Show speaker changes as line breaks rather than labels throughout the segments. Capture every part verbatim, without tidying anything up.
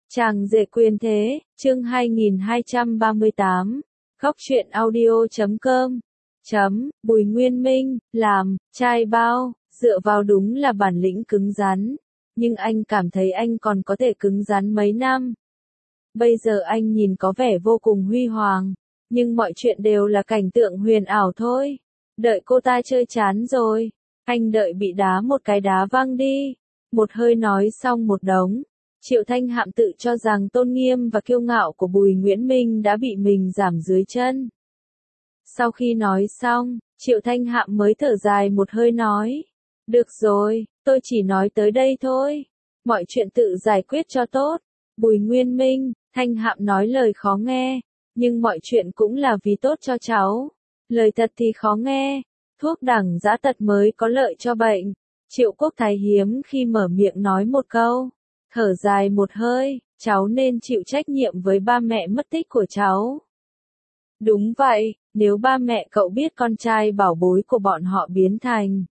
Chàng rể quyền thế, chương hai nghìn hai trăm ba mươi tám, góc truyện audio chấm com, chấm, Bùi Nguyên Minh, làm, trai bao, dựa vào đúng là bản lĩnh cứng rắn, nhưng anh cảm thấy anh còn có thể cứng rắn mấy năm. Bây giờ anh nhìn có vẻ vô cùng huy hoàng, nhưng mọi chuyện đều là cảnh tượng huyền ảo thôi. Đợi cô ta chơi chán rồi, anh đợi bị đá một cái đá văng đi, một hơi nói xong một đống. Triệu Thanh Hạm tự cho rằng tôn nghiêm và kiêu ngạo của Bùi Nguyễn Minh đã bị mình giảm dưới chân. Sau khi nói xong, Triệu Thanh Hạm mới thở dài một hơi nói. Được rồi, tôi chỉ nói tới đây thôi. Mọi chuyện tự giải quyết cho tốt. Bùi Nguyên Minh, Thanh Hạm nói lời khó nghe, nhưng mọi chuyện cũng là vì tốt cho cháu. Lời thật thì khó nghe, thuốc đẳng dã tật mới có lợi cho bệnh. Triệu Quốc Thái hiếm khi mở miệng nói một câu. Thở dài một hơi, cháu nên chịu trách nhiệm với ba mẹ mất tích của cháu. Đúng vậy, nếu ba mẹ cậu biết con trai bảo bối của bọn họ biến thành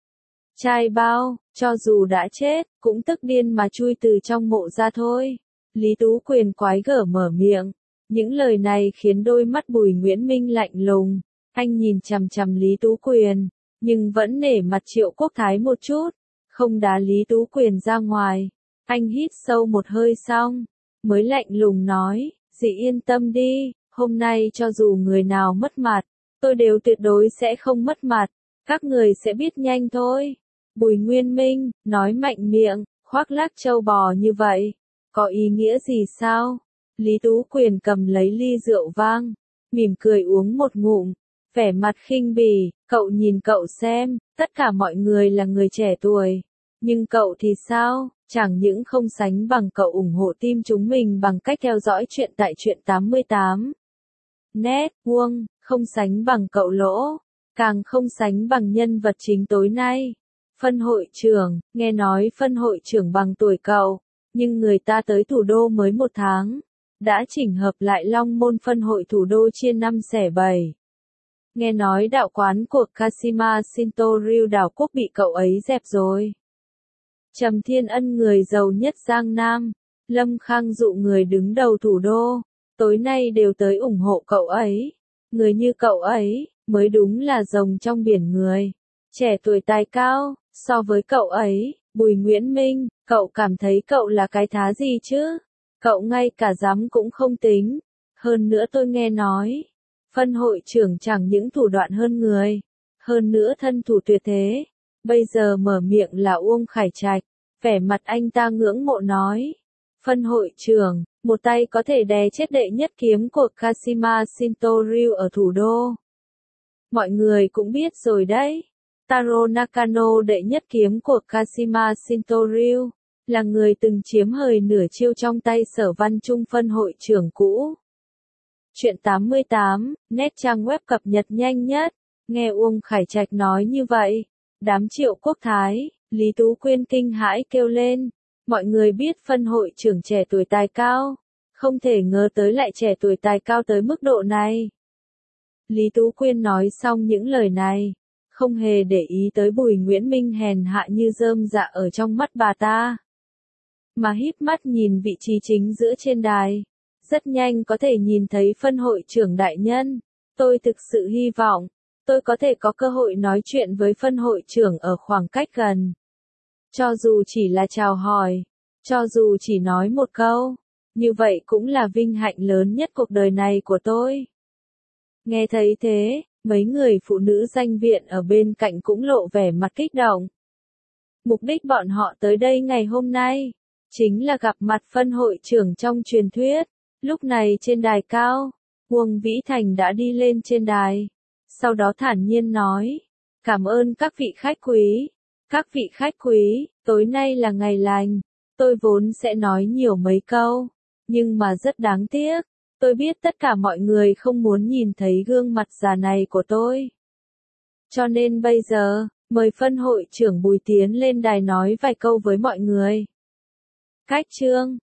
trai bao, cho dù đã chết, cũng tức điên mà chui từ trong mộ ra thôi. Lý Tú Quyền quái gở mở miệng. Những lời này khiến đôi mắt Bùi Nguyễn Minh lạnh lùng. Anh nhìn chằm chằm Lý Tú Quyền, nhưng vẫn nể mặt Triệu Quốc Thái một chút, không đá Lý Tú Quyền ra ngoài. Anh hít sâu một hơi xong, mới lạnh lùng nói, dì yên tâm đi, hôm nay cho dù người nào mất mặt, tôi đều tuyệt đối sẽ không mất mặt, các người sẽ biết nhanh thôi. Bùi Nguyên Minh, nói mạnh miệng, khoác lác trâu bò như vậy, có ý nghĩa gì sao? Lý Tú Quyền cầm lấy ly rượu vang, mỉm cười uống một ngụm, vẻ mặt khinh bỉ, cậu nhìn cậu xem, tất cả mọi người là người trẻ tuổi, nhưng cậu thì sao? Chẳng những không sánh bằng cậu ủng hộ team chúng mình bằng cách theo dõi chuyện tại truyện tám mươi tám. Net, vuông, không sánh bằng cậu lỗ, càng không sánh bằng nhân vật chính tối nay. Phân hội trưởng, nghe nói phân hội trưởng bằng tuổi cậu, nhưng người ta tới thủ đô mới một tháng, đã chỉnh hợp lại Long Môn phân hội thủ đô chia năm xẻ bảy. Nghe nói đạo quán của Kashima Shinto Ryu đảo quốc bị cậu ấy dẹp rồi. Trầm Thiên Ân người giàu nhất Giang Nam, Lâm Khang dụ người đứng đầu thủ đô, tối nay đều tới ủng hộ cậu ấy. Người như cậu ấy, mới đúng là rồng trong biển người. Trẻ tuổi tài cao, so với cậu ấy, Bùi Nguyễn Minh, cậu cảm thấy cậu là cái thá gì chứ? Cậu ngay cả dám cũng không tính. Hơn nữa tôi nghe nói, phân hội trưởng chẳng những thủ đoạn hơn người, hơn nữa thân thủ tuyệt thế. Bây giờ mở miệng là Uông Khải Trạch, vẻ mặt anh ta ngưỡng mộ nói. Phân hội trưởng, một tay có thể đè chết đệ nhất kiếm của Kashima Shinto Ryu ở thủ đô. Mọi người cũng biết rồi đấy. Taro Nakano đệ nhất kiếm của Kashima Shinto Ryu, là người từng chiếm hời nửa chiêu trong tay Sở Văn Trung phân hội trưởng cũ. Chuyện tám mươi tám, net trang web cập nhật nhanh nhất. Nghe Uông Khải Trạch nói như vậy, đám Triệu Quốc Thái, Lý Tú Quyên kinh hãi kêu lên. Mọi người biết phân hội trưởng trẻ tuổi tài cao, không thể ngờ tới lại trẻ tuổi tài cao tới mức độ này. Lý Tú Quyên nói xong những lời này, không hề để ý tới Bùi Nguyễn Minh hèn hạ như rơm dạ ở trong mắt bà ta, mà híp mắt nhìn vị trí chính giữa trên đài. Rất nhanh có thể nhìn thấy phân hội trưởng đại nhân. Tôi thực sự hy vọng tôi có thể có cơ hội nói chuyện với phân hội trưởng ở khoảng cách gần. Cho dù chỉ là chào hỏi, cho dù chỉ nói một câu, như vậy cũng là vinh hạnh lớn nhất cuộc đời này của tôi. Nghe thấy thế, mấy người phụ nữ danh viện ở bên cạnh cũng lộ vẻ mặt kích động. Mục đích bọn họ tới đây ngày hôm nay, chính là gặp mặt phân hội trưởng trong truyền thuyết. Lúc này trên đài cao, Uông Vĩ Thành đã đi lên trên đài, sau đó thản nhiên nói, cảm ơn các vị khách quý. Các vị khách quý, tối nay là ngày lành, tôi vốn sẽ nói nhiều mấy câu, nhưng mà rất đáng tiếc, tôi biết tất cả mọi người không muốn nhìn thấy gương mặt già này của tôi. Cho nên bây giờ, mời phân hội trưởng Bùi tiến lên đài nói vài câu với mọi người. Cách chương,